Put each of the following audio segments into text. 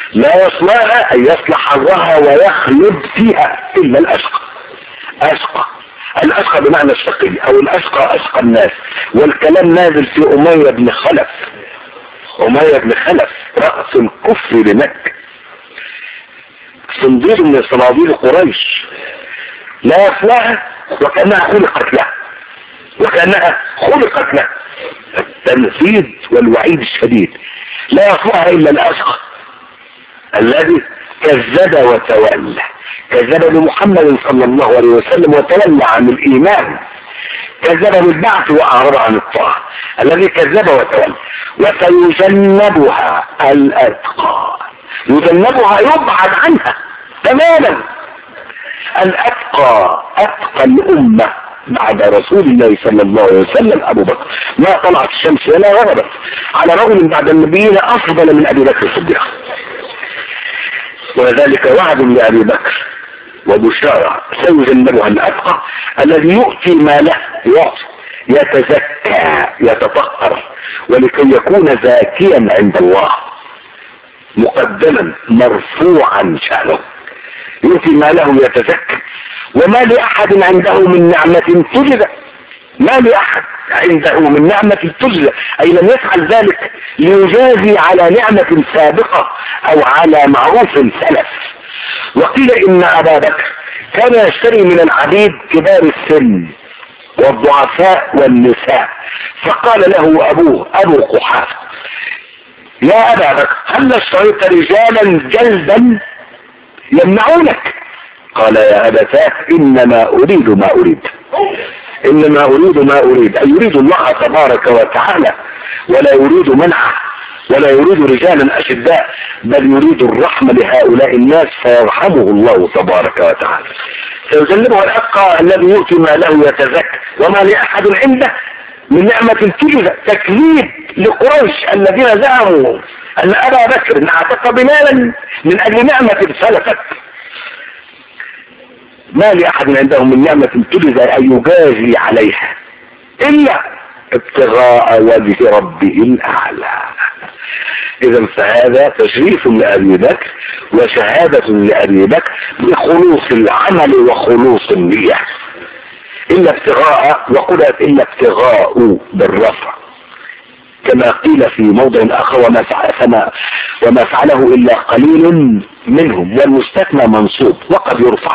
لا يصلحها أن يصلح حظها ويخلد فيها إلا الأشقى. أشقى، الأشقى بمعنى الشقي أو الأشقى أشقى الناس. والكلام نازل في أمية بن خلف. أمية بن خلف رأس الكفر بمكة، صنديق من صناديق قريش. لا يصلحها وكأنها خلقت له، وكأنها خلقت له. التنفيذ والوعيد الشديد. لا يصلحها إلا الأشقى الذي كذب وتولى، كذب بمحمد صلى الله عليه وسلم وتولى عن الإيمان، كذب بالبعث وأعرض عن الطاعة، الذي كذب وتولى. وسيجنبها الأتقى، يجنبها يبعد عنها تماما. الأتقى، أتقى الأمة بعد رسول الله صلى الله عليه وسلم أبو بكر. ما طلعت الشمس ولا غربت على رجل بعد النبيين أفضل من أبي بكر الصديق. وذلك وعد لأبي بكر وبشارة. سيجنبها الأتقى الذي يؤتي ماله، يعطي، يتزكى، يتطهر، ولكي يكون زاكيا عند الله، مقدما مرفوعا شأنه. يؤتي ماله يتزكى. وما لأحد عنده من نعمة تجزى، ما لأحد عنده من نعمة تجزى، أي لم يفعل ذلك ليجازي على نعمة سابقة أو على معروف سلف. وقيل إن أبا بكر كان يشتري من العبيد كبار السن والضعفاء والنساء، فقال له أبوه أبو قحافة: يا أبا بكر هل اشتريت رجالا جلدا يمنعونك؟ قال: يا أبتاه إنما أريد ما أريد، إنما أريد ما أريد، أي يريد الله تبارك وتعالى، ولا يريد منعه، ولا يريد رجالا أشداء، بل يريد الرحمة لهؤلاء الناس فيرحمه الله تبارك وتعالى. سيجنبه الأتقى الذي يؤتي ماله يتزكى. وما لأحد عنده من نعمة تجزى، تكذيب لقريش الذين زعموا أن أبا بكر اعتق بمالا من أجل نعمة سلفت. ما لأحد عندهم من نعمة تجزى أن يجازي عليها إلا ابتغاء وجه ربه الأعلى. إذا فهذا تشريف لأبي بكر وشهادة لأبي بكر بخلوص العمل وخلوص النية. إلا ابتغاء، وقلت إلا ابتغاء بالرفع، كما قيل في موضع آخر: وما فعله إلا قليل منهم، والمستثنى منصوب وقد يرفع.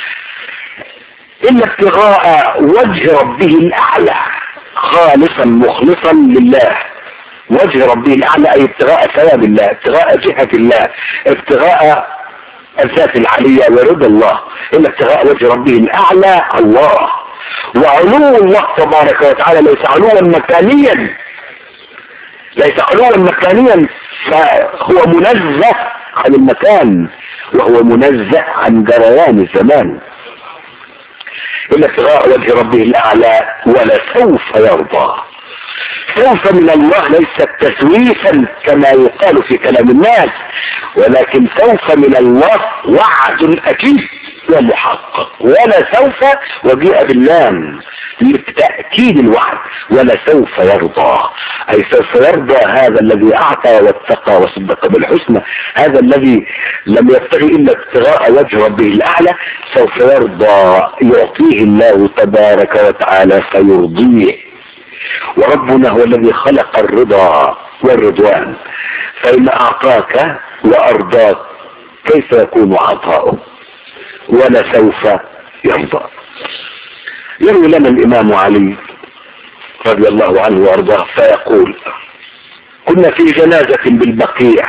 إلا ابتغاء وجه ربه الأعلى، خالصا مخلصا لله. وجه ربه الأعلى أي ابتغاء ثواب الله، ابتغاء جهة الله، ابتغاء الذات العلية ورضا الله. إلا ابتغاء وجه ربه الأعلى الله. وعلو الله تبارك وتعالى ليس علوا مكانيا، ليس علوا مكانيا، فهو منزه عن المكان وهو منزه عن جريان الزمان. إلا ابتغاء وجه ربه الأعلى ولسوف يرضى. سوف من الله ليست تسويفا كما يقال في كلام الناس، ولكن سوف من الله وعد أكيد ومحقق. ولا سوف وجاء باللام لتأكيد الوعد، ولا سوف يرضى، أي سوف يرضى هذا الذي أعطى واتقى وصدق بالحسنى، هذا الذي لم يبتغي إلا ابتغاء وجه ربه الأعلى، سوف يرضى، يعطيه الله تبارك وتعالى فيرضيه. وربنا هو الذي خلق الرضا والرضوان، فإن أعطاك وأرضاك كيف يكون عطاؤه؟ ولا سوف يرضى. يروي لنا الإمام علي رضي الله عنه وأرضاه فيقول: كنا في جنازة بالبقيع،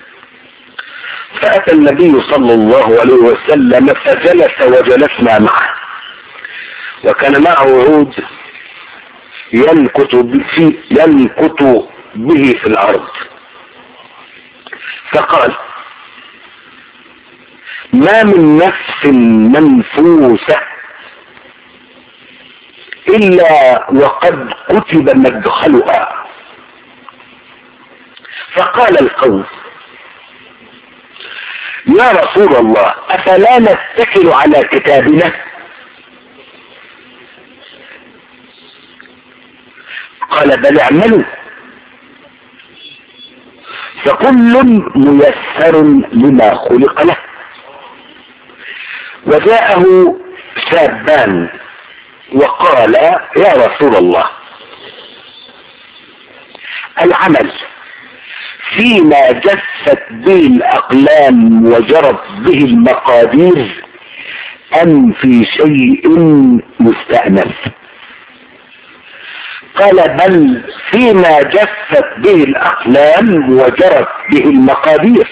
فأتى النبي صلى الله عليه وسلم فجلس وجلسنا معه، وكان معه عود ينكت به في الأرض، فقال: ما من نفس منفوسة إلا وقد كتب مدخلها. فقال القوم: يا رسول الله أفلا نتكل على كتابنا؟ قال: بل اعملوا فكل ميسر لما خلق له. وجاءه شابان وقال يا رسول الله العمل فيما جفت به الأقلام وجرت به المقادير أم في شيء مستأنف؟ قال بل فيما جفت به الأقلام وجرت به المقادير.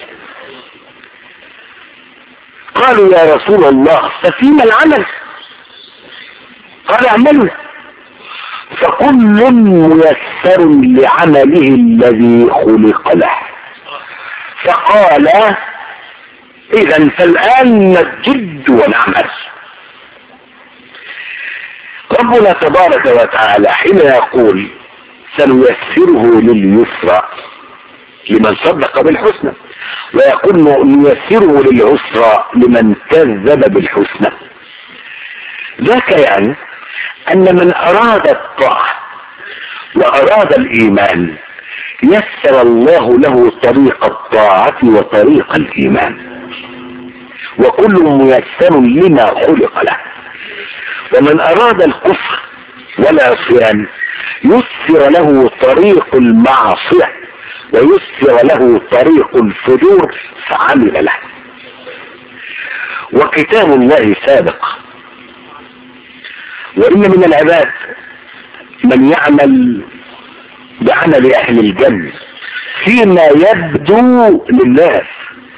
قالوا يا رسول الله ففيما العمل؟ قال اعملوا. فكل ميسر لعمله الذي خلق له. فقال اذا فالآن نجد ونعمل. ربنا تبارك وتعالى حين يقول سنيسره لليسرى لمن صدق بالحسنى، ويقول نيسره للعسرى لمن كذب بالحسنى، ذاك يعني ان من اراد الطاعة واراد الايمان يسر الله له طريق الطاعة وطريق الايمان، وكل ميسر لما خلق له. ومن اراد الكفر والعصيان يسر له طريق المعصية ويسر له طريق الفجور فعمل له. وكتاب الله سابق، وإن من العباد من يعمل بعمل أهل الجنة فيما يبدو للناس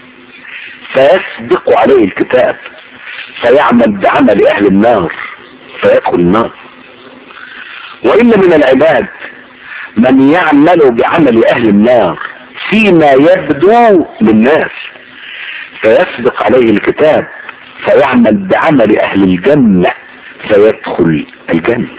فيسبق عليه الكتاب فيعمل بعمل أهل النار فيدخل النار. وإن من العباد من يعمل بعمل أهل النار فيما يبدو للناس فيسبق عليه الكتاب فيعمل بعمل أهل الجنة فيدخل الجنة.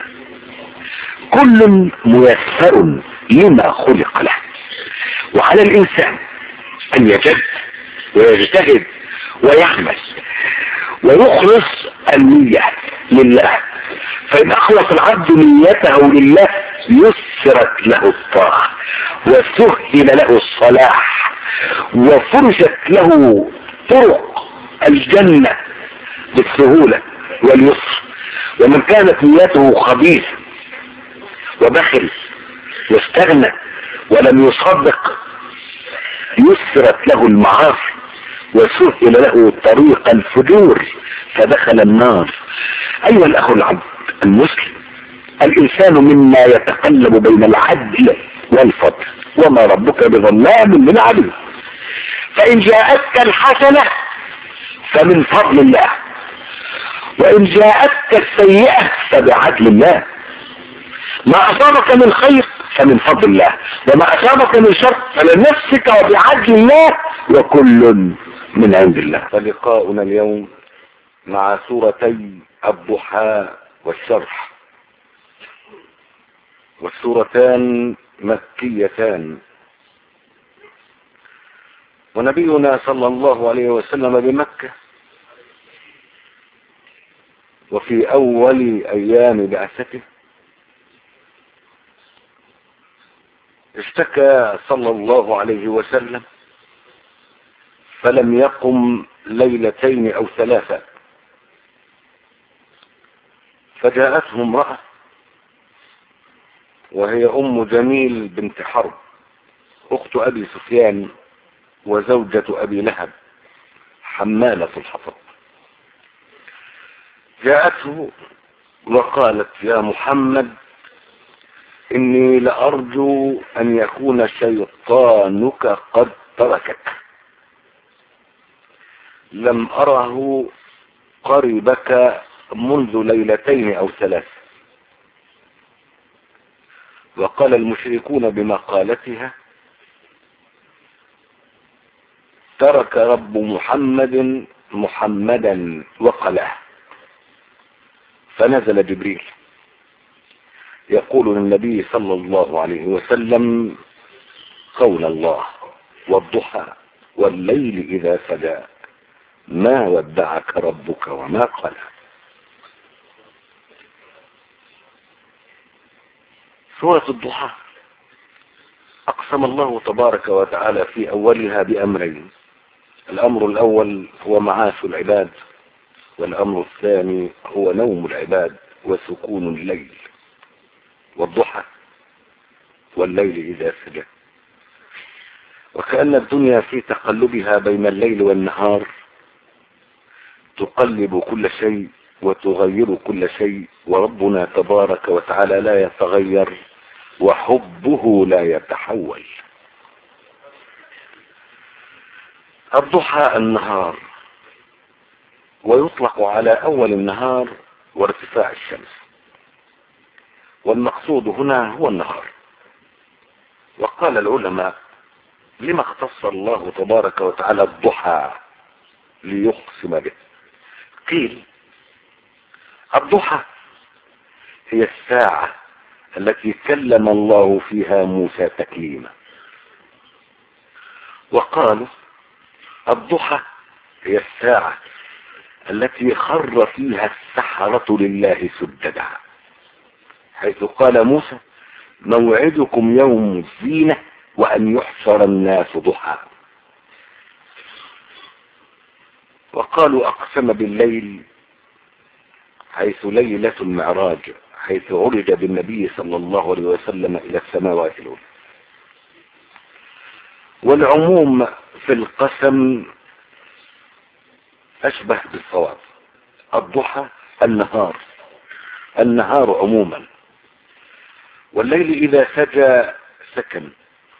كل ميسر لما خلق له. وعلى الإنسان أن يجد ويجتهد ويعمل ويخلص النية لله، فإن أخلص العبد نيته لله يسرت له الطاعة وسهل له الصلاح وفرجت له طرق الجنة بالسهولة واليسر. ومن كانت نيته خبيثة وبخل واستغنى ولم يصدق يسرت له المعاصي وسهل له طريق الفجور فدخل النار. أيها الأخ العبد المسلم، الإنسان مما يتقلب بين العدل والفضل، وما ربك بظلام للعبيد. فإن جاءتك الحسنة فمن فضل الله، وإن جاءتك السيئة فبعدل الله. ما أصابك من خير فمن فضل الله، وما أصابك من شر فلنفسك وبعدل الله، وكل من عند الله. فلقاؤنا اليوم مع سورتي الضحى والشرح، والسورتان مكيتان، ونبينا صلى الله عليه وسلم بمكة وفي أول أيام بعثته. اشتكى صلى الله عليه وسلم فلم يقم ليلتين أو ثلاثة، فجاءته امرأة وهي أم جميل بنت حرب أخت أبي سفيان وزوجة أبي لهب حمالة الحطب. جاءته وقالت يا محمد إني لأرجو أن يكون شيطانك قد تركك، لم أره قربك منذ ليلتين أو ثلاث. وقال المشركون بمقالتها ترك رب محمدا وقلاه. فنزل جبريل يقول للنبي صلى الله عليه وسلم قول الله والضحى والليل إذا سجى ما ودعك ربك وما قلى. سورة الضحى أقصى أقسم الله تبارك وتعالى في أولها بأمرين. الأمر الأول هو معاش العباد، والأمر الثاني هو نوم العباد وسكون الليل والضحى والليل إذا سجى. وكأن الدنيا في تقلبها بين الليل والنهار تقلب كل شيء وتغير كل شيء، وربنا تبارك وتعالى لا يتغير وحبه لا يتحول. الضحى النهار، ويطلق على أول النهار وارتفاع الشمس، والمقصود هنا هو النهار. وقال العلماء: لما اختص الله تبارك وتعالى الضحى ليقسم به؟ قيل: الضحى هي الساعة التي كلم الله فيها موسى تكليما. وقالوا: الضحى هي الساعة التي خر فيها السحرة لله سجدا، حيث قال موسى: موعدكم يوم الزينة وأن يحشر الناس ضحى. وقالوا: أقسم بالليل، حيث ليلة المعراج، حيث عرج بالنبي صلى الله عليه وسلم إلى السماوات العلى. والعموم في القسم أشبه بالصواب. الضحى النهار عموما، والليل إذا سجى سكن،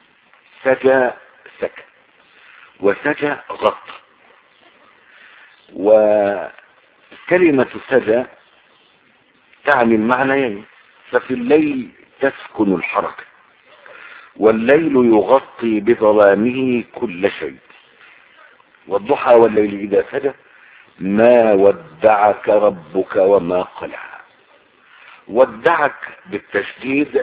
وسجى غط. وكلمة سجى تعني المعنيين، ففي الليل تسكن الحركة، والليل يغطي بظلامه كل شيء. والضحى والليل إذا سجى ما ودعك ربك وما قلع. ودعك بالتشديد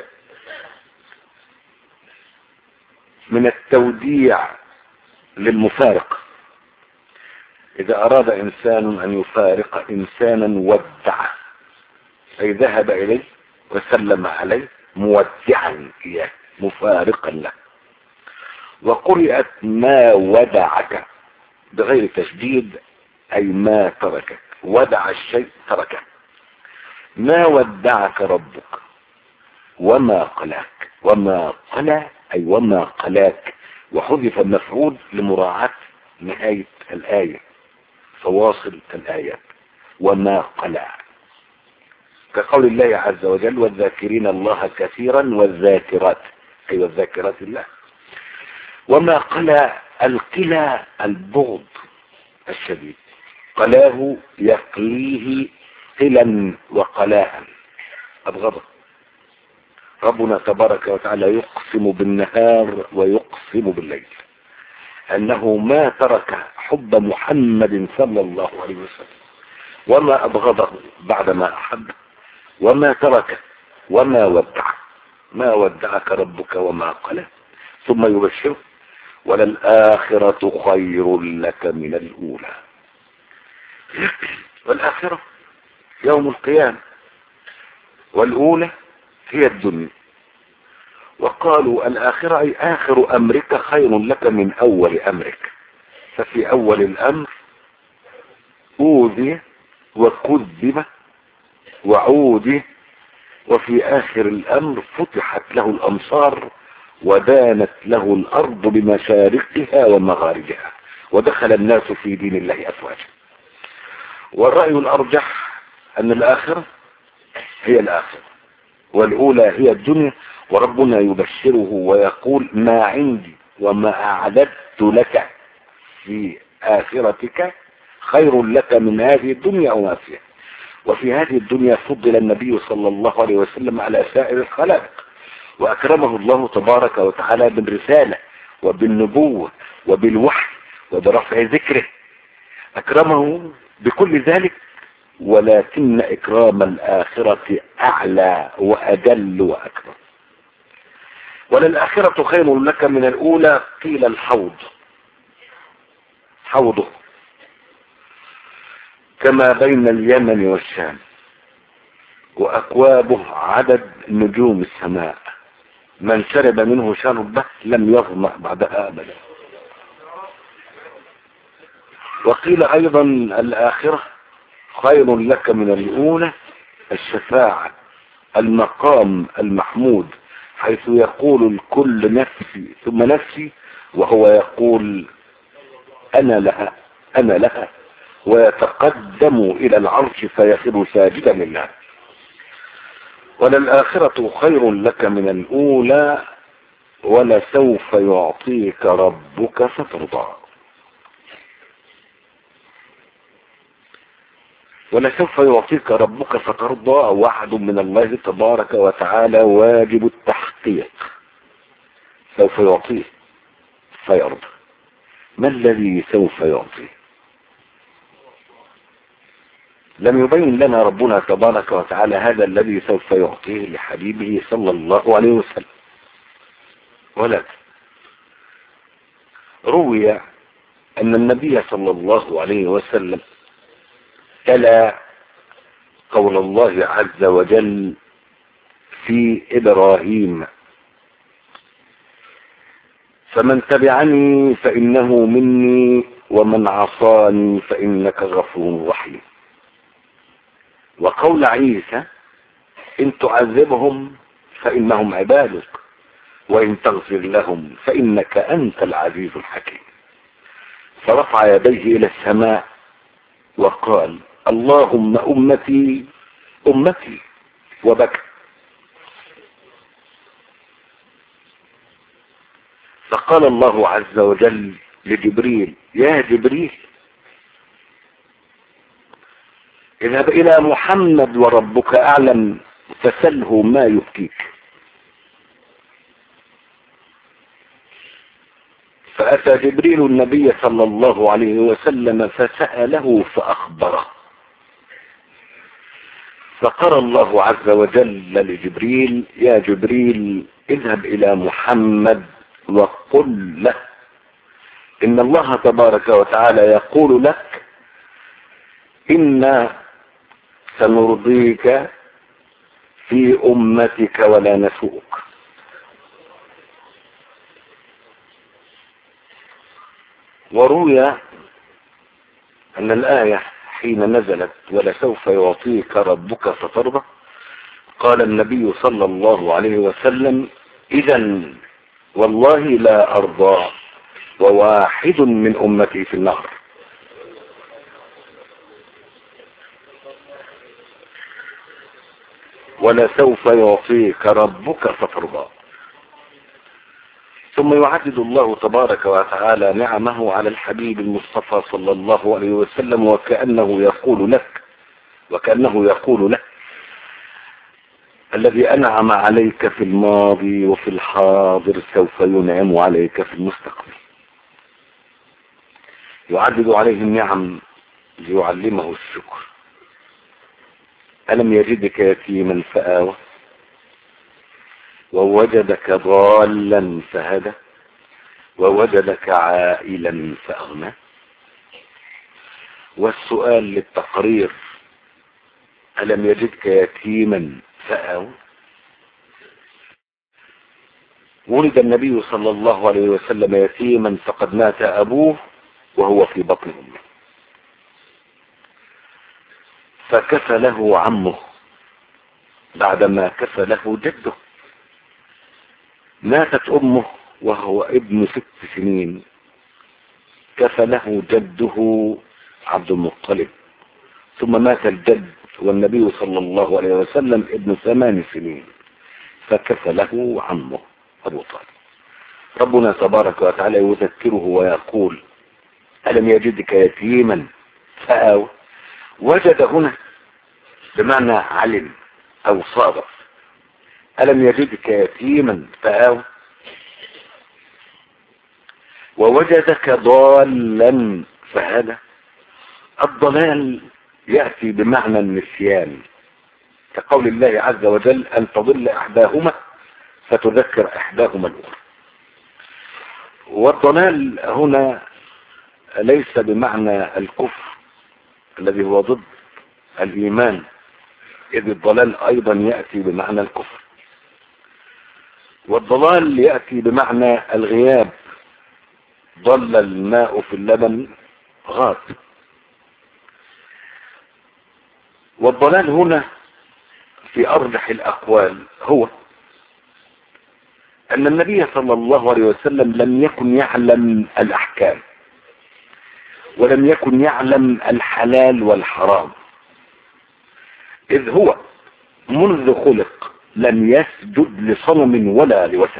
من التوديع للمفارق. إذا أراد إنسان أن يفارق إنسانا ودعه، أي ذهب إليه وسلم عليه مودعا إياه، مفارقا له. وقرئت ما ودعك بغير تشديد، أي ما تركك. ودع الشيء تركه. ما ودعك ربك وما قلاك. وما قلى أي وما قلاك، وحذف المفعول لمراعاة نهاية الآية، فواصل الآيات. وما قلى كقول الله عز وجل: والذاكرين الله كثيرا والذاكرات، أي والذاكرات الله. وما قلى القلى البغض الشديد، قلاه يقليه قلا وقلاء، أبغضه. ربنا تبارك وتعالى يقسم بالنهار ويقسم بالليل أنه ما ترك حب محمد صلى الله عليه وسلم وما أبغضه بعدما أحبه، وما ترك وما ودعك. ما ودعك ربك وما قلى. ثم يبشره: وللآخرة خير لك من الأولى. والآخرة يوم القيامة، والأولى هي الدنيا. وقالوا: الآخرة أي آخر أمرك خير لك من أول أمرك. ففي أول الأمر أوذي وكذب وعودي، وفي آخر الأمر فتحت له الأمصار ودانت له الأرض بمشارقها ومغاربها، ودخل الناس في دين الله أفواجا. والرأي الأرجح أن الآخرة هي الآخرة، والأولى هي الدنيا. وربنا يبشره ويقول: ما عندي وما أعددت لك في آخرتك خير لك من هذه الدنيا وما فيها. وفي هذه الدنيا فضل النبي صلى الله عليه وسلم على سائر الخلائق، وأكرمه الله تبارك وتعالى بالرسالة وبالنبوة وبالوحي وبرفع ذكره. أكرمه بكل ذلك، ولكن إكرام الآخرة أعلى وأجل وأكبر. وللآخرة خير لك من الأولى. قيل: الحوض، حوضه كما بين اليمن والشام، وأكوابه عدد نجوم السماء، من شرب منه شربة لم يظمأ بعدها أبدا. وقيل أيضا الآخرة خير لك من الأولى، الشفاعة، المقام المحمود، حيث يقول الكل نفسي ثم نفسي، وهو يقول أنا لها أنا لها، ويتقدم إلى العرش فيخر ساجدا لله. وللآخرة خير لك من الأولى، ولسوف يعطيك ربك فترضى. ولسوف يعطيك ربك فترضى وعد من الله تبارك وتعالى واجب التحقيق. سوف يعطيه فيرضى. ما الذي سوف يعطيه؟ لم يبين لنا ربنا تبارك وتعالى هذا الذي سوف يعطيه لحبيبه صلى الله عليه وسلم، ولكن روي أن النبي صلى الله عليه وسلم تلا قول الله عز وجل في إبراهيم: فمن تبعني فإنه مني ومن عصاني فإنك غفور رحيم. وقول عيسى: إن تعذبهم فإنهم عبادك وإن تغفر لهم فإنك أنت العزيز الحكيم. فرفع يديه إلى السماء وقال: اللهم أمتي أمتي، وبكى. فقال الله عز وجل لجبريل: يا جبريل، اذهب إلى محمد وربك أعلم فسله ما يبكيك. فأتى جبريل النبي صلى الله عليه وسلم فسأله فأخبره. فقال الله عز وجل لجبريل: يا جبريل، اذهب إلى محمد وقل له إن الله تبارك وتعالى يقول لك: إنا سنرضيك في أمتك ولا نسوءك. وروي أن الآية حين نزلت ولسوف يعطيك ربك فترضى، قال النبي صلى الله عليه وسلم: إذن والله لا أرضى وواحد من أمتي في النار. ولسوف يعطيك ربك فترضى. ثم يعدد الله تبارك وتعالى نعمه على الحبيب المصطفى صلى الله عليه وسلم، وكأنه يقول له الذي أنعم عليك في الماضي وفي الحاضر سوف ينعم عليك في المستقبل. يعدد عليه النعم ليعلمه الشكر. ألم يجدك يتيما فآوى ووجدك ضالا فهدى ووجدك عائلا فأغنى. والسؤال للتقرير: ألم يجدك يتيما فآوى؟ ولد النبي صلى الله عليه وسلم يتيما فقد مات أبوه وهو في بطن أمه، فكفله عمه بعدما كفله جده. ماتت أمه وهو ابن 6 سنين، كفله جده عبد المطلب. ثم مات الجد والنبي صلى الله عليه وسلم ابن 8 سنين، فكفله عمه أبو طالب. ربنا تبارك وتعالى يذكره ويقول: ألم يجدك يتيما فآوى. وجد هنا بمعنى علم أو صادف. ألم يجدك يتيما فآوى ووجدك ضالا فهدى. الضلال يأتي بمعنى النسيان، كقول الله عز وجل: أن تضل إحداهما فتذكر إحداهما الأخرى. والضلال هنا ليس بمعنى الكفر الذي هو ضد الإيمان، إذ الضلال أيضا يأتي بمعنى الكفر. والضلال يأتي بمعنى الغياب، ضل الماء في اللبن غاب. والضلال هنا في أرجح الأقوال هو أن النبي صلى الله عليه وسلم لم يكن يعلم الأحكام، ولم يكن يعلم الحلال والحرام، إذ هو منذ خلق لم يسجد لصنم ولا لوثن،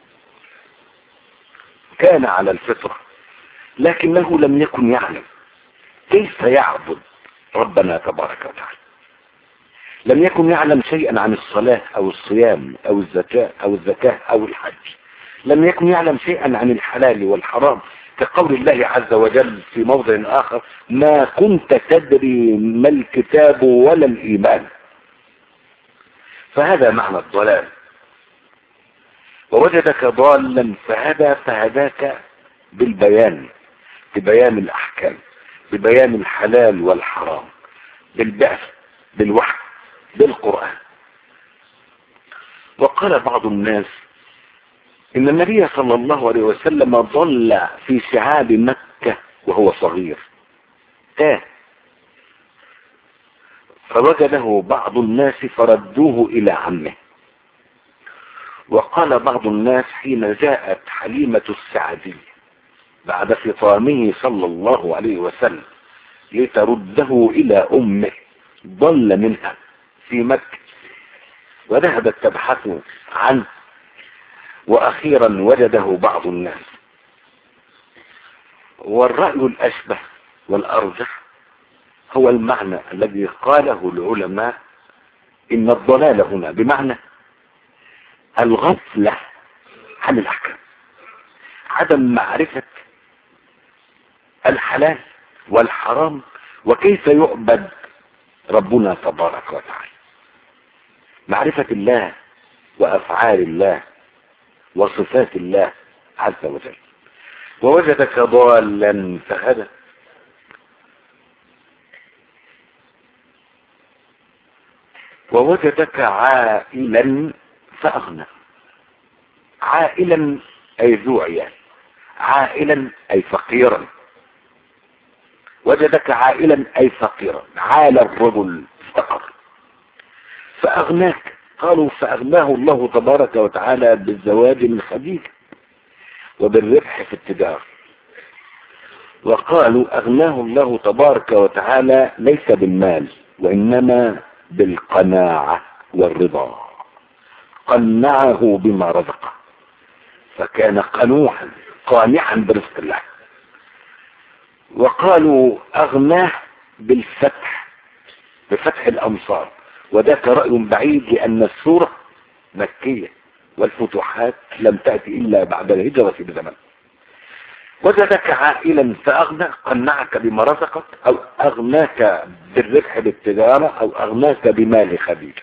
كان على الفطرة، لكنه لم يكن يعلم كيف يعبد ربنا تبارك وتعالى. لم يكن يعلم شيئا عن الصلاة أو الصيام أو الزكاة أو الحج. لم يكن يعلم شيئا عن الحلال والحرام، كقول الله عز وجل في موضع آخر: ما كنت تدري ما الكتاب ولا الإيمان. فهذا معنى الضلال. ووجدك ضالا فهدى، فهداك بالبيان، ببيان الأحكام، ببيان الحلال والحرام، بالبعث، بالوحي، بالقرآن. وقال بعض الناس إن النبي صلى الله عليه وسلم ضل في شعاب مكة وهو صغير، فوجده بعض الناس فردوه إلى عمه. وقال بعض الناس حين جاءت حليمة السعدية بعد فطامه صلى الله عليه وسلم لترده إلى أمه، ضل منها في مكة وذهبت تبحث عنه، وأخيرا وجده بعض الناس. والرأي الأشبه والأرجح هو المعنى الذي قاله العلماء: إن الضلال هنا بمعنى الغفلة عن الأحكام، عدم معرفة الحلال والحرام وكيف يعبد ربنا تبارك وتعالى، معرفة الله وأفعال الله وصفات الله عز وجل. ووجدك ضالا فهدى، ووجدك عائلا فأغنى. عائلا أي ذو عيال، عائلا أي فقيرا. وجدك عائلا أي فقيرا، عال الرجل فقر. فأغناك، قالوا فأغناه الله تبارك وتعالى بالزواج من خديجة وبالربح في التجارة. وقالوا أغناه الله تبارك وتعالى ليس بالمال وإنما بالقناعة والرضا، قنعه بما رزقه فكان قنوعا قانعا برزق الله. وقالوا أغناه بالفتح، بفتح الأمصار، وذاك رأي بعيد لأن السورة مكية والفتوحات لم تأتي إلا بعد الهجرة بزمن. وجدك عائلا فأغنى، قنعك بما رزقك، أو أغناك بالربح بالتجارة، أو أغناك بمال خديجة.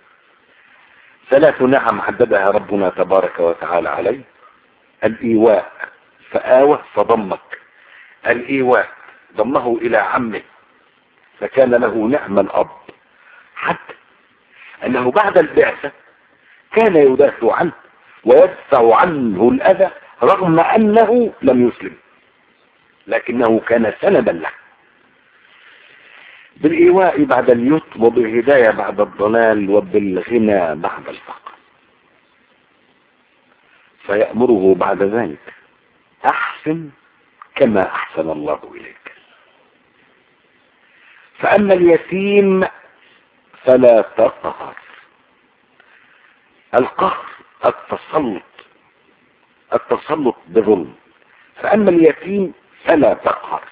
ثلاث نعم عددها ربنا تبارك وتعالى عليه: الإيواء فآوى فضمك، الإيواء ضمه إلى عمه فكان له نعم الأب، حتى أنه بعد البعثة كان يدافع عنه ويدفع عنه الأذى رغم أنه لم يسلم، لكنه كان سندا له. بالإيواء بعد اليتم، وبالهداية بعد الضلال، وبالغنى بعد الفقر. فيأمره بعد ذلك: أحسن كما أحسن الله إليك. فأما اليتيم فلا تقهر. القهر التسلط بظلم. فأما اليتيم فلا تقهر.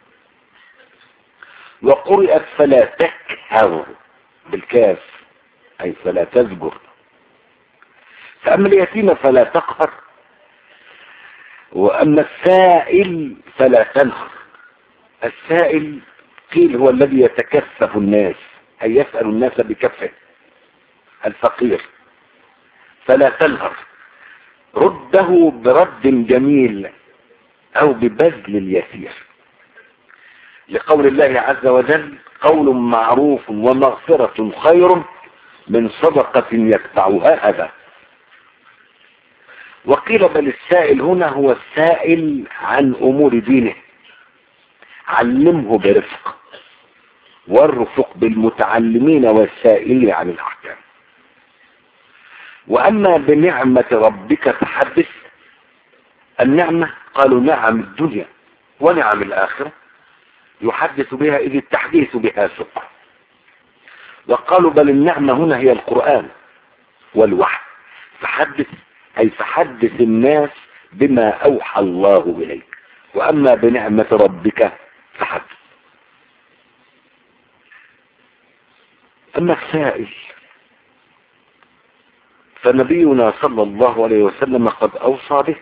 وقرئت فلا تكهر بالكاف أي فلا تزجر. فأما اليتيم فلا تقهر. وأما السائل فلا تنهر. السائل قيل هو الذي يتكفف الناس، أي يسأل الناس بكفه. الفقير فلا تنهر، رده برد جميل أو ببذل اليسير، لقول الله عز وجل: قول معروف ومغفرة خير من صدقة يتبعها أذى. وقيل بل السائل هنا هو السائل عن أمور دينه، علمه برفق، والرفق بالمتعلمين والسائلين عن الأحكام. وأما بنعمة ربك فحدث. النعمة قالوا نعم الدنيا ونعم الآخرة يحدث بها، إذ التحديث بها سقط. وقالوا بل النعمة هنا هي القرآن والوحي، فحدث أي فحدث الناس بما أوحى الله إليك. وأما بنعمة ربك فحدث. أما السائل فنبينا صلى الله عليه وسلم قد أوصى به،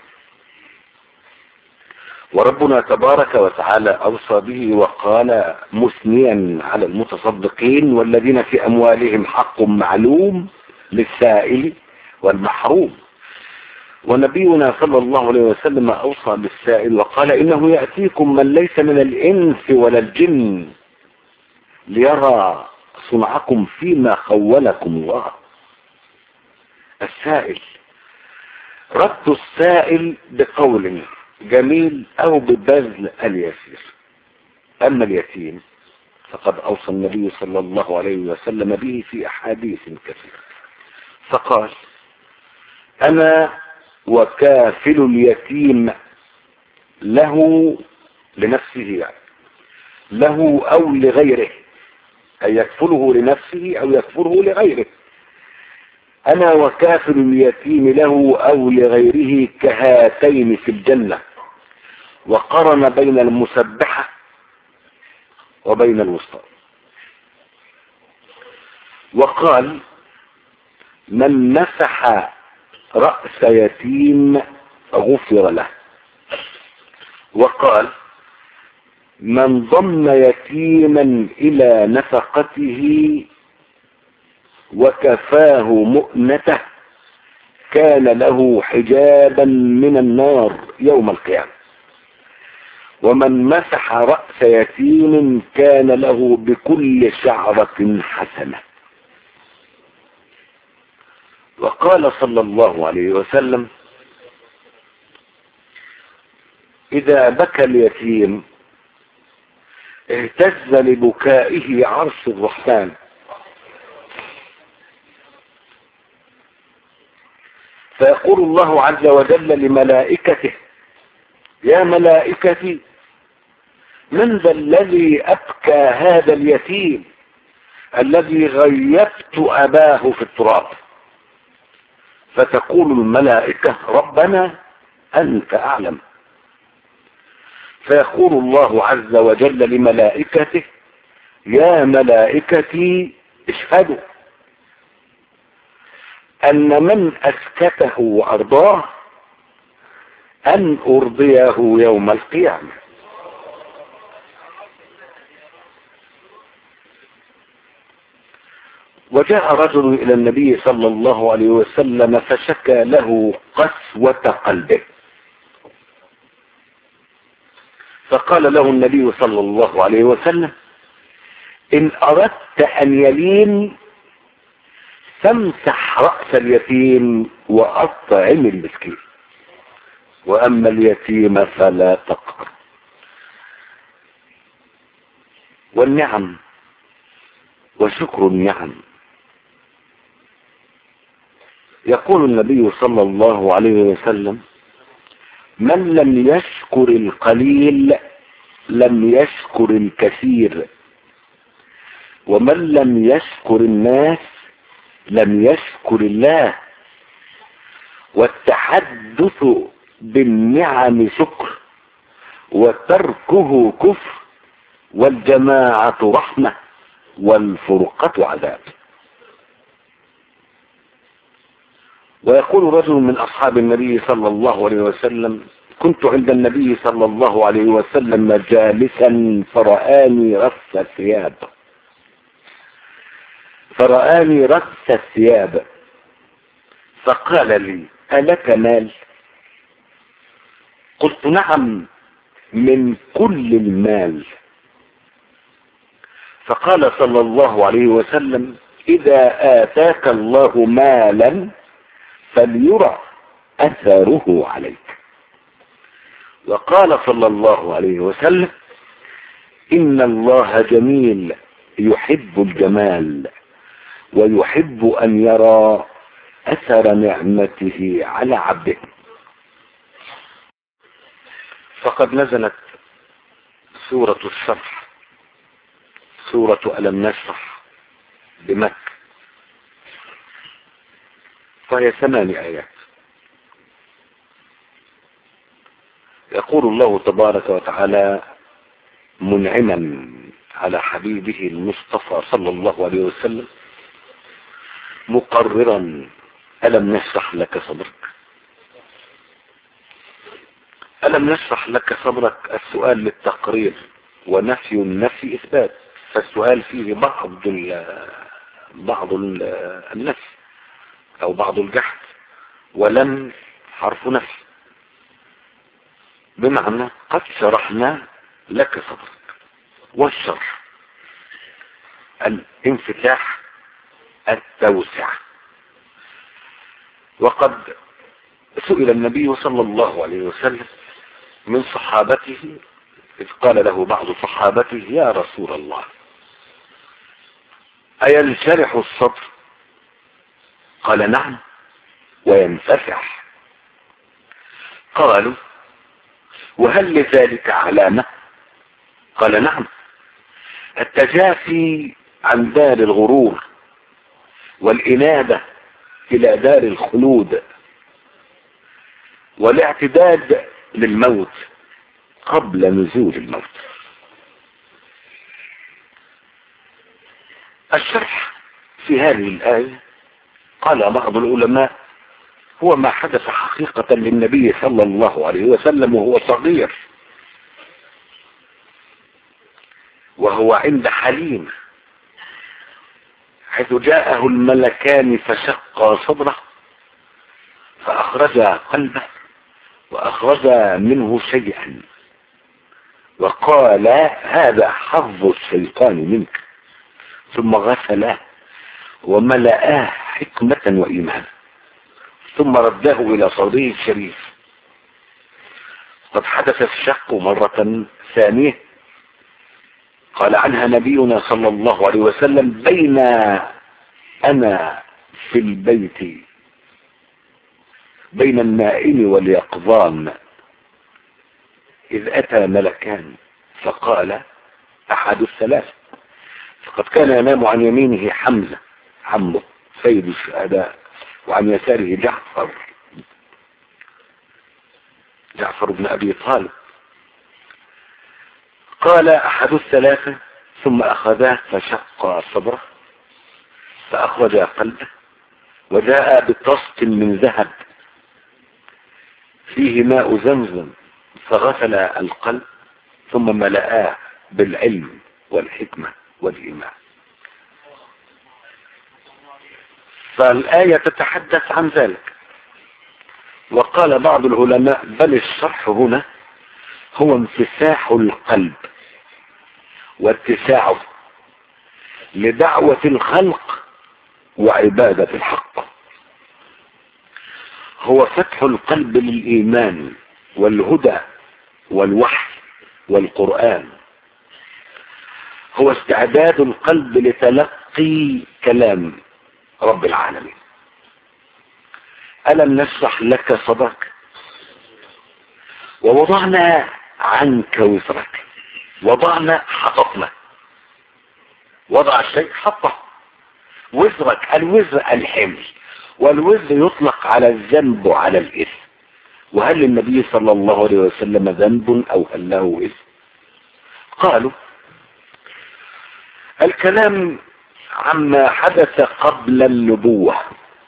وربنا تبارك وتعالى أوصى به وقال مثنيا على المتصدقين والذين في أموالهم حق معلوم للسائل والمحروم. ونبينا صلى الله عليه وسلم أوصى بالسائل وقال إنه يأتيكم من ليس من الإنس ولا الجن ليرى صنعكم فيما خولكم الله. السائل رد السائل بقول جميل أو ببذل اليسير. أما اليتيم فقد أوصى النبي صلى الله عليه وسلم به في أحاديث كثيرة، فقال أنا وكافل اليتيم له لنفسه، يعني له أو لغيره، أي يكفله لنفسه أو يكفله لغيره. أنا وكافل اليتيم له أو لغيره كهاتين في الجنة. وقرن بين المسبحة وبين الوسطى. وقال من مسح رأس يتيم غفر له. وقال من ضم يتيما إلى نفقته وكفاه مؤنته كان له حجابا من النار يوم القيامة. ومن مسح رأس يتيم كان له بكل شعرة حسنة. وقال صلى الله عليه وسلم إذا بكى اليتيم اهتز لبكائه عرش الرحمن، فيقول الله عز وجل لملائكته يا ملائكتي من ذا الذي أبكى هذا اليتيم الذي غيبت أباه في التراب؟ فتقول الملائكة ربنا أنت أعلم. فيقول الله عز وجل لملائكته يا ملائكتي اشهدوا أن من أسكته وأرضاه أن أرضيه يوم القيامة. وجاء رجل إلى النبي صلى الله عليه وسلم فشكى له قسوة قلبه، فقال له النبي صلى الله عليه وسلم إن أردت أن يلين فامسح رأس اليتيم وأطعم المسكين، وأما اليتيم فلا تقهر. والنعم وشكر النعم. يقول النبي صلى الله عليه وسلم من لم يشكر القليل لم يشكر الكثير، ومن لم يشكر الناس لم يشكر الله. والتحدث بالنعم شكر وتركه كفر، والجماعة رحمة والفرقة عذاب. ويقول رجل من أصحاب النبي صلى الله عليه وسلم كنت عند النبي صلى الله عليه وسلم جالسا فرآني رث الثياب فقال لي ألك مال؟ قلت نعم من كل المال. فقال صلى الله عليه وسلم إذا آتاك الله مالا فليرى أثره عليك. وقال صلى الله عليه وسلم: إن الله جميل يحب الجمال ويحب أن يرى أثر نعمته على عبده. فقد نزلت سورة الشرح، سورة ألم نشرح بمكة، فهي 8 آيات. يقول الله تبارك وتعالى منعما على حبيبه المصطفى صلى الله عليه وسلم، مقررا: ألم نشرح لك صدرك. ألم نشرح لك صدرك، السؤال للتقرير، ونفي النفي إثبات، فالسؤال فيه بعض النفي أو بعض الجحد، ولم حرف نفي، بمعنى قد شرحنا لك صدرك. والشرح الانفتاح، التوسع. وقد سئل النبي صلى الله عليه وسلم من صحابته، إذ قال له بعض صحابته: يا رسول الله، أينشرح الصدر؟ قال: نعم، وينفتح. قالوا: وهل لذلك علامة؟ قال: نعم، التجافي عن دار الغرور والإنابة إلى دار الخلود، والاعتداد للموت قبل نزول الموت. الشرح في هذه الآية قال بعض العلماء هو ما حدث حقيقة للنبي صلى الله عليه وسلم وهو صغير، وهو عند حليم، حيث جاءه الملكان فشقا صدره فأخرجا قلبه وأخرجا منه شيئا، وقال: هذا حظ الشيطان منك، ثم غسلاه وملآه حكمة وإيمانا، ثم رده إلى صدره الشريف. قد حدث الشق مرة ثانية قال عنها نبينا صلى الله عليه وسلم: بين أنا في البيت بين النائم واليقظان إذ أتى ملكان فقال أحد الثلاث، فقد كان ينام عن يمينه حمزة عمه سيد الشهداء، وعن يساره جعفر بن أبي طالب. قال أحد الثلاثة: ثم أخذاه فشق صدره فأخرج قلبه، وجاء بطست من ذهب فيه ماء زمزم فغسل القلب، ثم ملآه بالعلم والحكمة والإيمان. فالآية تتحدث عن ذلك. وقال بعض العلماء: بل الشرح هنا هو انفتاح القلب واتساعه لدعوة الخلق وعبادة الحق، هو فتح القلب للإيمان والهدى والوحي والقرآن، هو استعداد القلب لتلقي كلام رب العالمين. ألم نشرح لك صدرك ووضعنا عنك وزرك. وضعنا حططنا، وضع الشيء حطه. وزرك، الوزر الحمل، والوزر يطلق على الذنب وعلى الإثم. وهل للنبي صلى الله عليه وسلم ذنب أو هل له إثم؟ قالوا الكلام عما حدث قبل النبوة،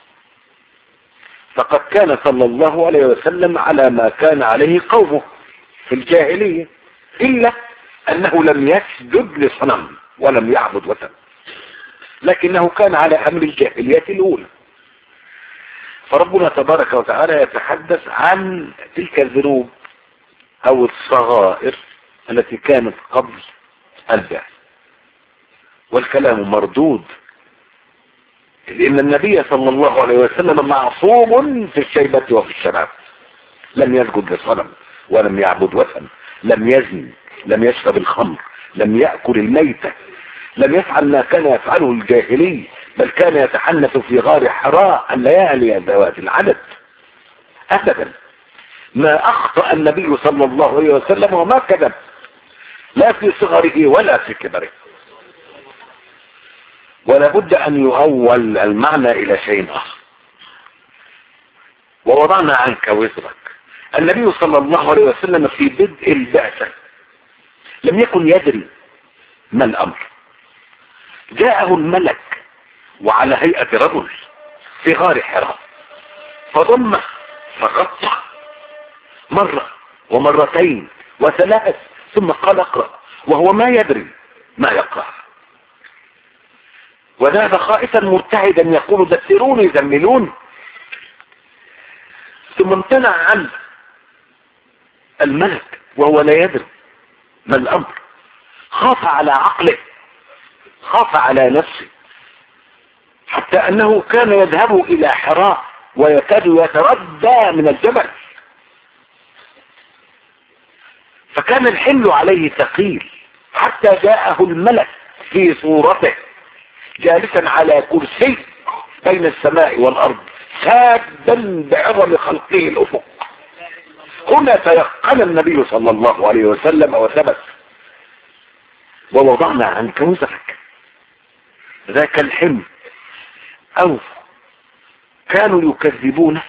فقد كان صلى الله عليه وسلم على ما كان عليه قومه في الجاهلية، إلا أنه لم يسجد لصنم ولم يعبد وثن، لكنه كان على أمر الجاهلية الأولى. فربنا تبارك وتعالى يتحدث عن تلك الذنوب أو الصغائر التي كانت قبل البعث، والكلام مردود لأن النبي صلى الله عليه وسلم معصوم في الشيبة وفي الشباب، لم يسجد لصنم ولم يعبد وثن، لم يزني، لم يشرب الخمر، لم يأكل الميتة، لم يفعل ما كان يفعله الجاهلي، بل كان يتحنث في غار حراء الليالي ذوات العدد. أبدا ما أخطأ النبي صلى الله عليه وسلم وما كذب، لا في صغره ولا في كبره. ولا بد أن يؤول المعنى إلى شيء آخر. ووضعنا عنك وزرك. النبي صلى الله عليه وسلم في بدء البعثة لم يكن يدري ما الأمر. جاءه الملك وعلى هيئة رجل في غار حراء، فضمه فغطى مرة ومرتين وثلاث، ثم قال اقرأ، وهو ما يدري ما يقرأ. وذهب خائفا مرتعدا يقول دثروني زملون، ثم امتنع عن الملك وهو لا يدري ما الأمر. خاف على عقله، خاف على نفسه، حتى أنه كان يذهب إلى حراء ويكاد يتردى من الجبل، فكان الحمل عليه ثقيل، حتى جاءه الملك في صورته جالسا على كرسي بين السماء والأرض سادا بعظم خلقه الأفق. هنا تيقن النبي صلى الله عليه وسلم وثبت: ووضعنا عنك وزرك. ذاك الحمل. أو كانوا يكذبونه،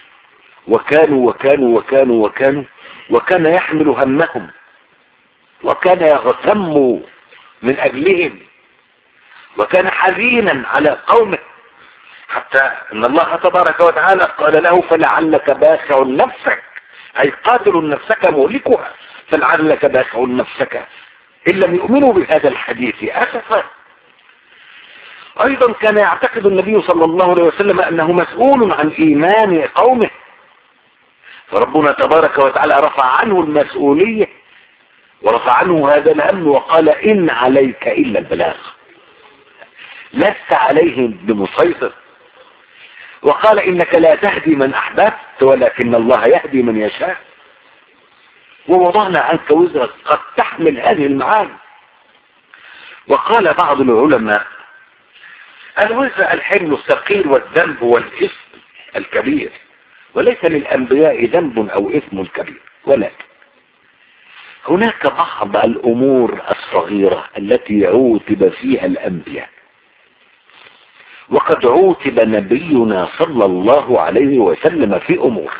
وكان يحمل همهم، وكان يغتم من أجلهم، وكان حزينا على قومه، حتى ان الله تبارك وتعالى قال له: فلعلك باخع نفسك، اي قاتل نفسك مهلكها، فلعلك باخع نفسك ان لم يؤمنوا بهذا الحديث اسفا. ايضا كان يعتقد النبي صلى الله عليه وسلم انه مسؤول عن ايمان قومه، فربنا تبارك وتعالى رفع عنه المسؤولية ورفع عنه هذا الهم، وقال: إن عليك إلا البلاغ، لست عليهم بمسيطر. وقال: إنك لا تهدي من أحببت ولكن الله يهدي من يشاء. ووضعنا عنك وزرك قد تحمل هذه المعاني. وقال بعض العلماء: الوزر الحمل الثقيل والذنب والإثم الكبير، وليس للأنبياء ذنب أو إثم كبير، ولكن هناك بعض الأمور الصغيرة التي عوتب فيها الأنبياء، وقد عوتب نبينا صلى الله عليه وسلم في أمور،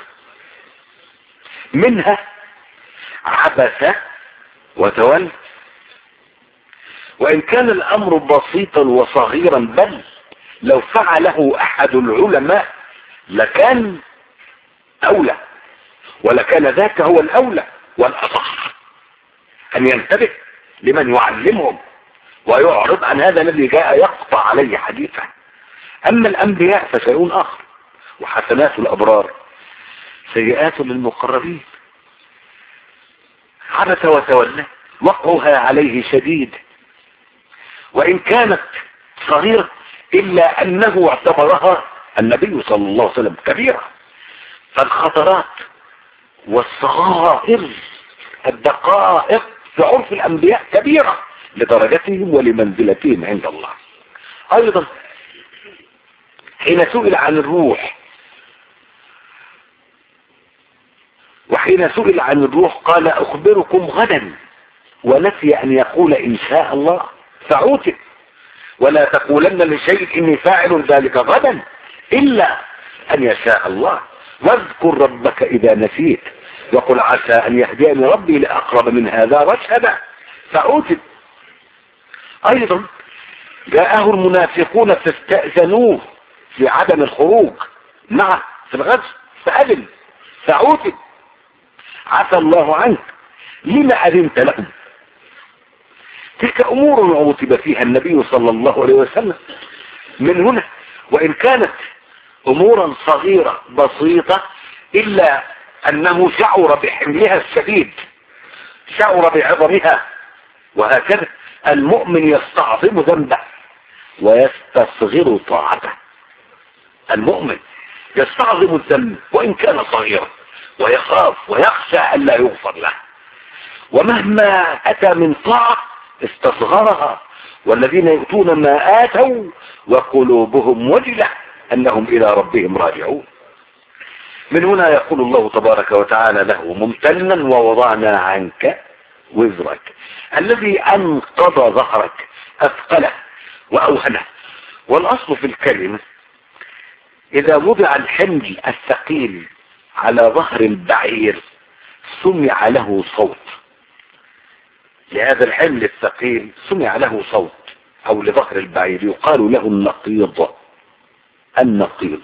منها عبس وتولى. وإن كان الأمر بسيطا وصغيرا، بل لو فعله أحد العلماء لكان أولى، ولكان ذاك هو الأولى والأصح، أن ينتبه لمن يعلمهم ويعرض عن هذا الذي جاء يقطع عليه حديثه. أما الأنبياء فشيء آخر، وحسنات الأبرار سيئات للمقربين. عبس وتولى، وقعها عليه شديد، وإن كانت صغيرة إلا أنه اعتبرها النبي صلى الله عليه وسلم كبيرة. فالخطرات والصغائر الدقائق في عرف الأنبياء كبيرة لدرجتهم ولمنزلتهم عند الله. أيضا حين سئل عن الروح، قال: أخبركم غدا، ونسي أن يقول إن شاء الله، فعوتب: ولا تقولن لشيء إني فاعل ذلك غدا إلا أن يشاء الله، واذكر ربك إذا نسيت، وقل عسى أن يهديني ربي لأقرب من هذا رشدا، فعوتب. أيضا جاءه المنافقون فاستأذنوه في عدم الخروج معه في الغزو، فأذن، فعوتب: عفى الله عنك، لما أذنت لهم؟ تلك أمور عوتب فيها النبي صلى الله عليه وسلم. من هنا وإن كانت أمورا صغيرة بسيطة، إلا أنه شعر بحملها الشديد، شعر بعظمها. وهكذا المؤمن يستعظم ذنبه ويستصغر طاعته. المؤمن يستعظم الذنب وإن كان صغيرا، ويخاف ويخشى أن لا يغفر له، ومهما أتى من طاعة استصغرها، والذين يؤتون ما آتوا وقلوبهم وجلة أنهم إلى ربهم راجعون. من هنا يقول الله تبارك وتعالى له ممتنا: ووضعنا عنك وزرك الذي أنقض ظهرك، أثقله وأوهنه. والأصل في الكلمة إذا وضع الحمل الثقيل على ظهر البعير سمع له صوت، لهذا الحمل الثقيل سمع له صوت، أو لظهر البعير يقال له النقيض. النقيض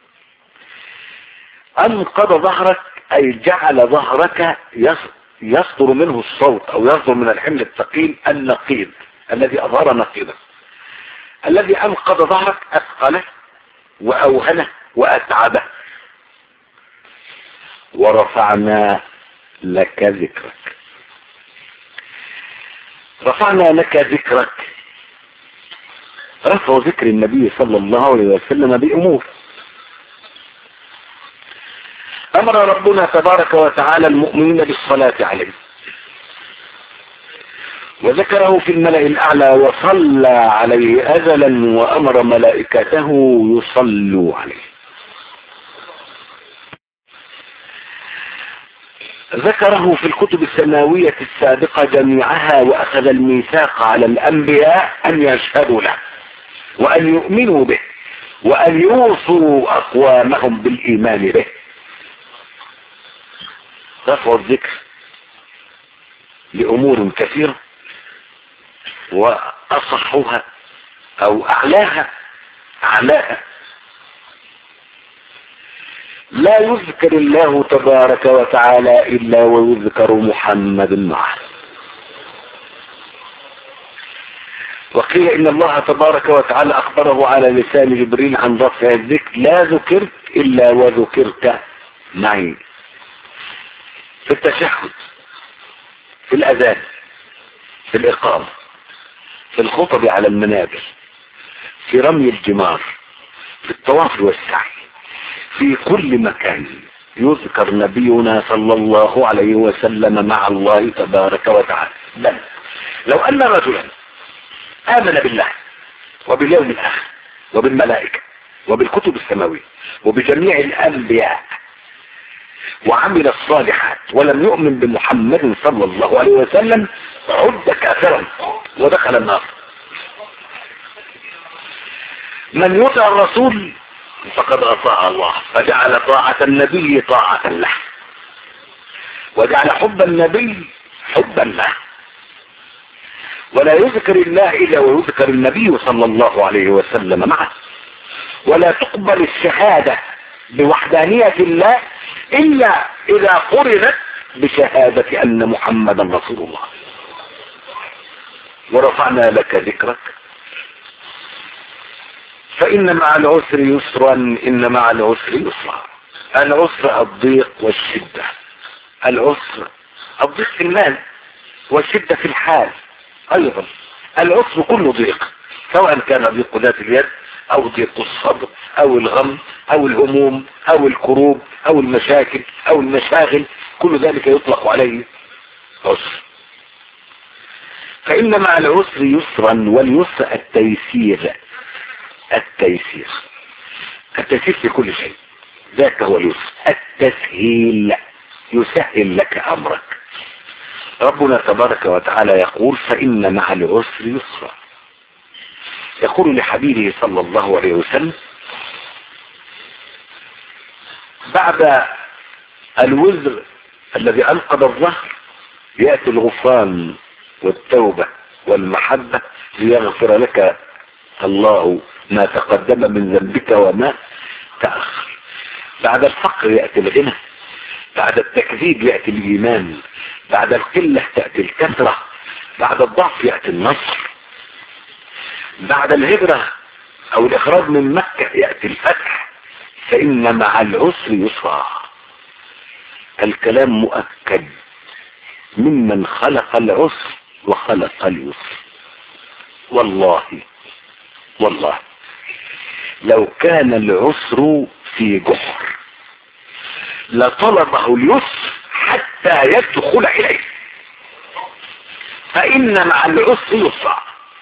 أنقض ظهرك أي جعل ظهرك يصدر منه الصوت، أو يصدر من الحمل الثقيل النقيض الذي أظهر نقيضه. الذي أنقض ظهرك أثقله وأوهنه وأتعبه. ورفعنا لك ذكرك. رفعنا لك ذكرك، رفع ذكر النبي صلى الله عليه وسلم بأمور. أمر ربنا تبارك وتعالى المؤمنين بالصلاة عليه، وذكره في الملأ الأعلى وصلى عليه أزلا، وأمر ملائكته يصلوا عليه. ذكره في الكتب السماوية السابقة جميعها، وأخذ الميثاق على الأنبياء أن يشهدوا له وأن يؤمنوا به وأن يوصوا أقوامهم بالإيمان به. رفع الذكر لأمور كثيرة، وأصحها أو أعلاها لا يذكر الله تبارك وتعالى إلا ويذكر محمد معه. وقيل إن الله تبارك وتعالى أخبره على لسان جبريل عن رفع الذكر: لا ذكرت إلا وذكرت معي. في التشهد، في الأذان، في الإقامة، في الخطب على المنابر، في رمي الجمار، في الطواف والسعي، في كل مكان يذكر نبينا صلى الله عليه وسلم مع الله تبارك وتعالى. بل لو أن رجلا آمن بالله وباليوم الآخر وبالملائكة وبالكتب السماوية وبجميع الأنبياء وعمل الصالحات ولم يؤمن بمحمد صلى الله عليه وسلم عد كافرا ودخل النار. من يطع الرسول فقد أطاع الله، فجعل طاعة النبي طاعة له، وجعل حب النبي حبا له. ولا يذكر الله إلا ويذكر النبي صلى الله عليه وسلم معه. ولا تقبل الشهادة بوحدانية الله إلا إذا قرنت بشهادة أن محمدا رسول الله. ورفعنا لك ذكرك فإن مع العسر يسرا، إن مع العسر يسرا. العسر الضيق والشدة. العسر الضيق في المال والشدة في الحال أيضا. العسر كله ضيق، سواء كان ضيق ذات اليد أو ضيق الصدر أو الغم أو الهموم أو الكروب أو المشاكل أو المشاغل، كل ذلك يطلق عليه عسر. فإن مع العسر يسرا، واليسر التيسير. التيسير في كل شيء، ذاك هو اليسر. التسهيل يسهل لك أمرك. ربنا تبارك وتعالى يقول: فإن مع العسر يسرا. يقول لحبيبه صلى الله عليه وسلم: بعد الوزر الذي أنقض الظهر يأتي الغفران والتوبة والمحبة ليغفر لك الله ما تقدم من ذنبك وما تأخر. بعد الفقر يأتي الغنى، بعد التكذيب يأتي الإيمان، بعد القلة تأتي الكثرة، بعد الضعف يأتي النصر، بعد الهجرة أو الإخراج من مكة يأتي الفتح. فإن مع العسر يسرا. الكلام مؤكد ممن خلق العسر وخلق اليسر. والله لو كان العسر في جحر لطلبه اليسر حتى يدخل إليه، فإن مع العسر يسرا.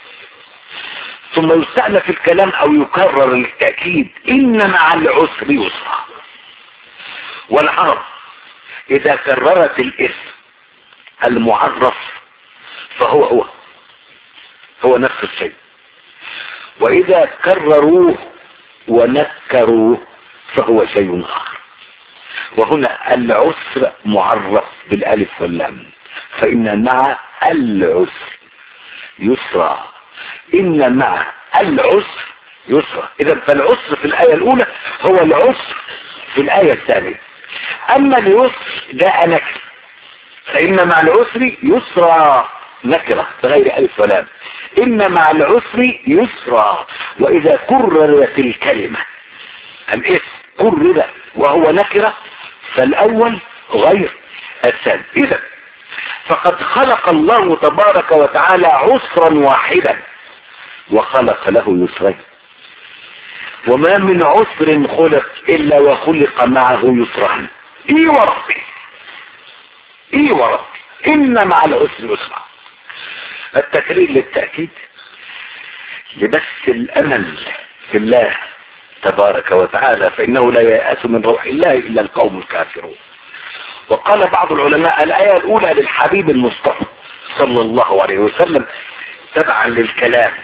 ثم يستأنف الكلام أو يكرر التأكيد، إن مع العسر يسرا. والعرب إذا كررت الاسم المعرف فهو هو نفس الشيء، وإذا كرروه ونكروه فهو شيء آخر. وهنا العسر معرف بالالف واللام، فإن مع العسر يسرا، إن مع العسر يسرا. إذا فالعسر في الآية الأولى هو العسر في الآية الثانية. أما اليسر ده نكرة، فإن مع العسر يسرا نكرة بغير ألف ولام، إن مع العسر يسرا. وإذا كررت الكلمة الاسم كرر وهو نكرة فالأول غير الثاني. إذا فقد خلق الله تبارك وتعالى عسرا واحدا وخلق له يسرين، وما من عسر خلق إلا وخلق معه يسران. إي وربي إي وربي إن مع العسر يسرا. التكرير للتأكيد لبث الأمل في الله تبارك وتعالى، فإنه لا ييأس من روح الله إلا القوم الكافرون. وقال بعض العلماء الآية الأولى للحبيب المصطفى صلى الله عليه وسلم تبعا للكلام،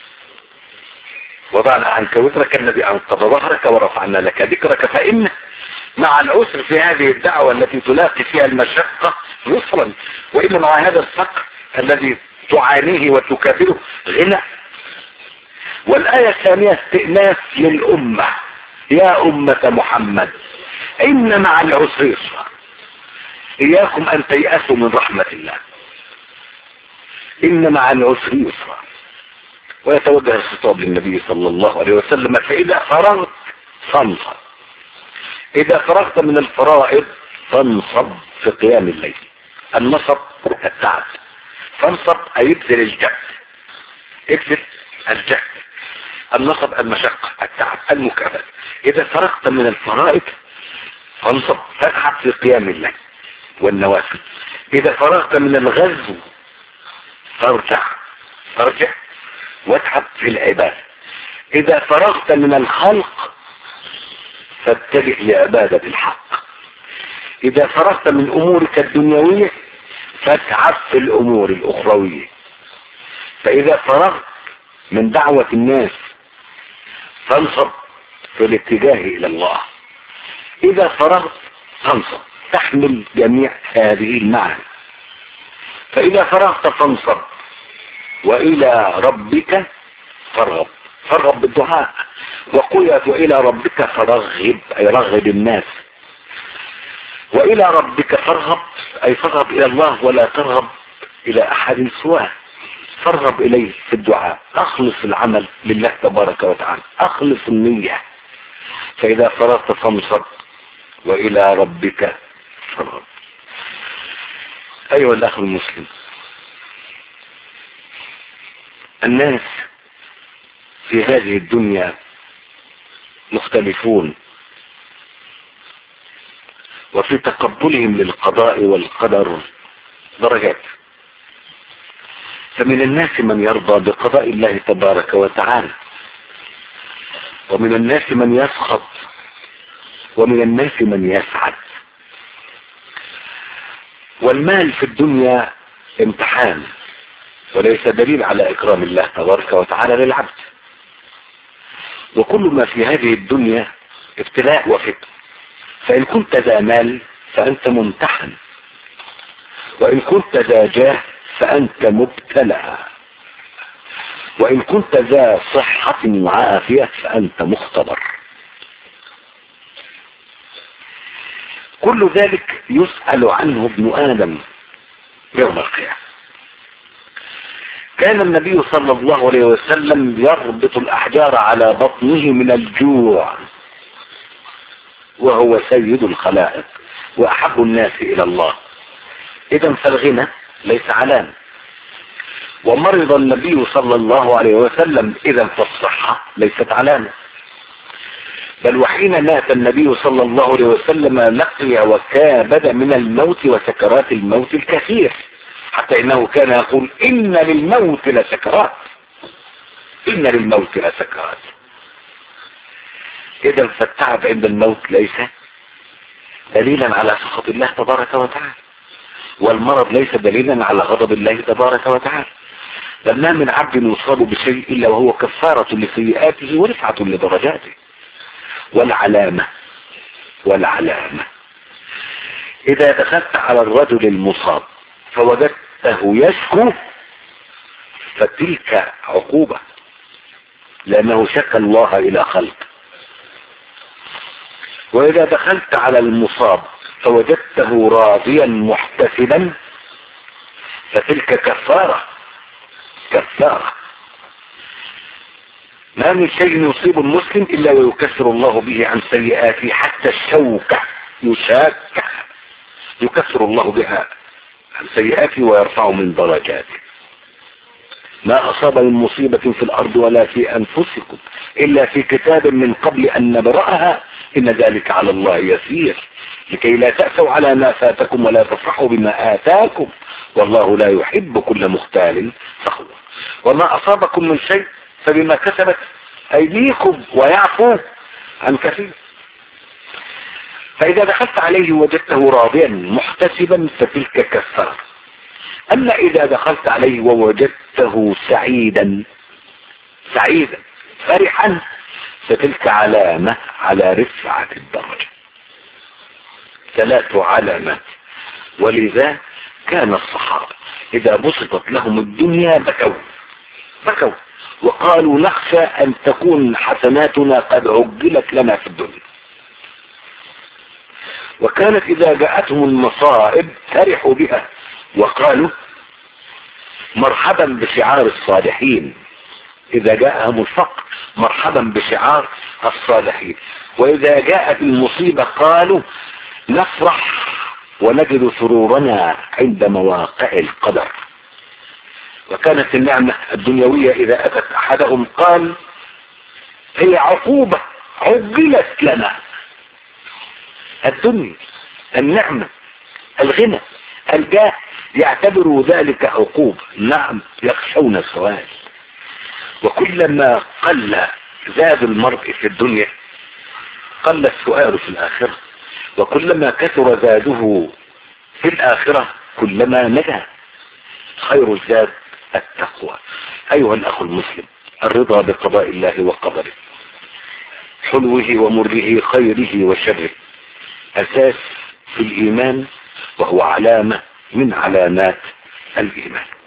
وضعنا عنك وزرك الذي أنقض ظهرك ورفعنا لك ذكرك، فإن مع العسر في هذه الدعوة التي تلاقي فيها المشقة يسرا، وإن مع هذا الفقر الذي تعانيه وتكابره غنى. والآية الثانية استئناس للأمة، يا أمة محمد إن مع العسر يسرا، إياكم أن تيأسوا من رحمة الله، إن مع العسر يسرا. ويتوجه الخطاب للنبي صلى الله عليه وسلم، فإذا فرغت فانصب، إذا فرغت من الفرائض فانصب في قيام الليل. النصب التعب، فانصب أي يبذل الجهد، يبذل الجهد. النصب المشقة، التعب، المكافأة. إذا فرغت من الفرائض فانصب، فاتعب في قيام الليل والنوافل. إذا فرغت من الغزو فارجع واتعب في العبادة. إذا فرغت من الخلق فاتجه لعبادة الحق. إذا فرغت من أمورك الدنيوية فاتعب في الأمور الأخروية. فإذا فرغت من دعوة الناس فانصب في الاتجاه إلى الله. إذا فرغت فانصب، تحمل جميع هذه المعاني. فإذا فرغت فانصب وإلى ربك فارغب بالدعاء، وقل وإلى ربك فرغب أي رغب الناس. وإلى ربك فارغب أي فارغب إلى الله ولا ترغب إلى أحد سواه، فارغب إليه في الدعاء، أخلص العمل لله تبارك وتعالى، أخلص النية. فإذا فرغت فانصب وإلى ربك فارغب. أيها الأخ المسلم، الناس في هذه الدنيا مختلفون، وفي تقبلهم للقضاء والقدر درجات. فمن الناس من يرضى بقضاء الله تبارك وتعالى، ومن الناس من يسخط، ومن الناس من يسعد. والمال في الدنيا امتحان وليس دليل على إكرام الله تبارك وتعالى للعبد. وكل ما في هذه الدنيا ابتلاء وفتن، فإن كنت ذا مال فأنت ممتحن، وإن كنت ذا جاه فأنت مبتلى، وإن كنت ذا صحة وعافية فأنت مختبر. كل ذلك يسأل عنه ابن آدم يوم القيامة. كان النبي صلى الله عليه وسلم يربط الأحجار على بطنه من الجوع، وهو سيد الخلائق وأحب الناس إلى الله. إذن فالغنى ليس علامة. ومرض النبي صلى الله عليه وسلم، إذن فالصحة ليست علامة. بل وحين مات النبي صلى الله عليه وسلم لقي وكابد من الموت وسكرات الموت الكثير، حتى انه كان يقول ان للموت لسكرات، ان للموت لسكرات. اذا فالتعب عند الموت ليس دليلا على سخط الله تبارك وتعالى، والمرض ليس دليلا على غضب الله تبارك وتعالى، بل ما من عبد يصاب بشيء الا وهو كفارة لسيئاته ورفعة لدرجاته. والعلامة اذا دخلت على الرجل المصاب فوجدته يشكو فتلك عقوبة، لانه شكى الله الى خلق. واذا دخلت على المصاب فوجدته راضيا محتسبا فتلك كفارة. ما من شيء يصيب المسلم الا ويكسر الله به عن سيئاته، حتى الشوكة يشاك يكسر الله بها عن سيئاته ويرفع من درجاته. ما اصاب من مصيبة في الارض ولا في انفسكم الا في كتاب من قبل ان نبرأها ان ذلك على الله يسير، لكي لا تأسوا على ما فاتكم ولا تفرحوا بما آتاكم والله لا يحب كل مختال فخور. وما أصابكم من شيء فبما كسبت أيديكم ويعفو عن كثير. فإذا دخلت عليه وجدته راضيا محتسبا فتلك كفارة. أما إذا دخلت عليه ووجدته سعيدا فرحا فتلك علامة على رفعة الدرجة. 3 علامات. ولذا كان الصحابة إذا بسطت لهم الدنيا بكوا وقالوا نخشى أن تكون حسناتنا قد عجلت لنا في الدنيا. وكانت إذا جاءتهم المصائب فرحوا بها وقالوا مرحبا بشعار الصالحين. إذا جاءهم الفقر مرحبا بشعار الصالحين. وإذا جاءت المصيبة قالوا نفرح ونجد سرورنا عند مواقع القدر. وكانت النعمة الدنيوية إذا أتت أحدهم قال هي عقوبة عجلت لنا. الدنيا، النعمة، الغنى، الجاه يعتبروا ذلك عقوبة. نعم، يخشون السؤال. وكلما قل زاد المرء في الدنيا قل السؤال في الآخرة، وكلما كثر زاده في الآخرة كلما نجا. خير الزاد التقوى. أيها الأخ المسلم، الرضا بقضاء الله وقدره، حلوه ومره، خيره وشره، أساس في الإيمان، وهو علامة من علامات الإيمان.